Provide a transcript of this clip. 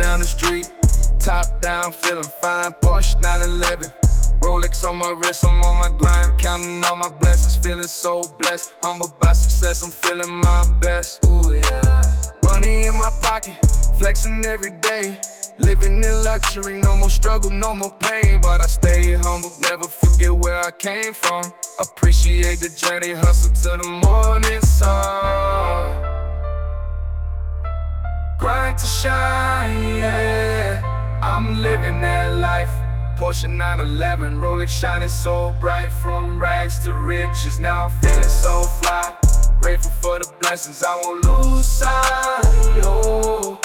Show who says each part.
Speaker 1: down the street, top down, feeling fine, Porsche 911. Rolex on my wrist, I'm on my grind, counting all my blessings, feeling so blessed. Humbled by success, I'm feeling my best. Ooh yeah. Money in my pocket, flexing every day. Living in luxury, no more struggle, no more pain. But I stay humble, never forget where I came from. Appreciate the journey, hustle to the morning sun. Grind to shine, yeah, I'm living that life. Porsche 911, Rolex shining so bright. From rags to riches, now I'm feeling so fly. Grateful for the blessings, I won't lose sight, oh.